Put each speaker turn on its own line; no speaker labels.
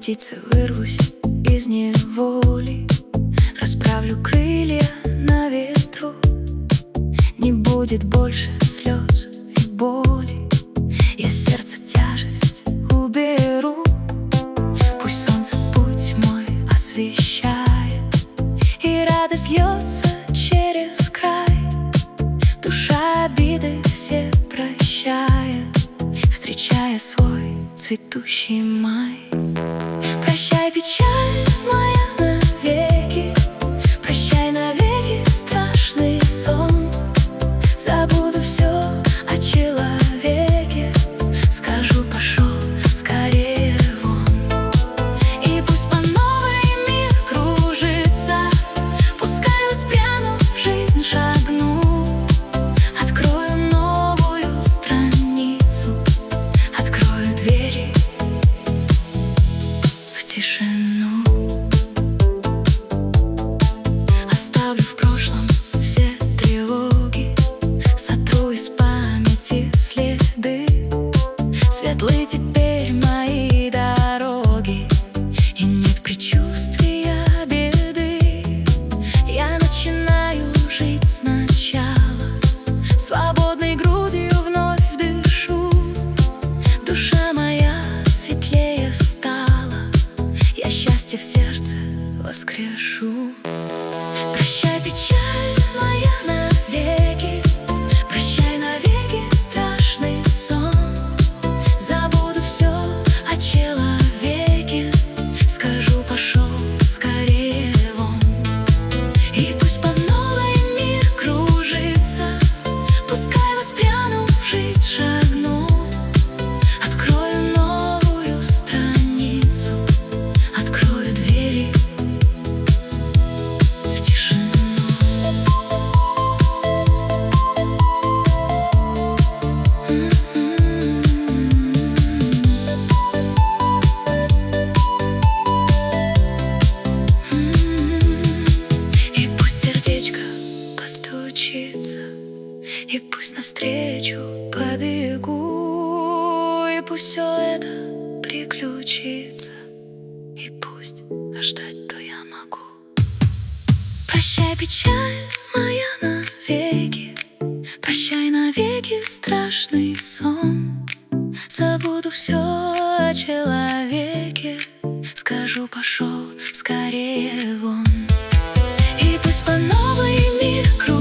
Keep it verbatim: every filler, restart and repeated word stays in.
птицей вырвусь из неволи, расправлю крылья на ветру. Не будет больше слез и боли, я сердце тяжесть уберу. Пусть солнце путь мой освещает, и радость льется через край. Душа обиды все прощает, встречая свой цветущий май. Прощай, печаль моя навеки, прощай навеки страшный сон. Забуду все о человеке, скажу пошел скорее вон. И пусть по новой мир кружится, пускай воспряну в жизнь шагну. Открою новую страницу, открою двери в тишину. Оставлю в прошлом все тревоги, сотру из памяти следы. Светлы теперь мои дороги, и нет предчувствия беды. Я начинаю жить сначала, свободной грудью вновь дышу. Душа моя светлее стала, я счастье в сердце воскрешу. Прощай, печаль моя навеки, прощай навеки страшный сон. Забуду все о человеке, скажу пошел скорее вон. И пусть по новой мир кружится, пускай воспряну в жизнь шагну. Открою новую страницу, открою двери в тишину. И пусть сердечко постучится, и пусть навстречу побегу, и пусть все это приключится, и пусть а ждать-то я могу. Прощай, печаль моя навеки, прощай навеки страшный сон. Забуду все о человеке, скажу пошел скорее вон. И пусть по новой мир кружится,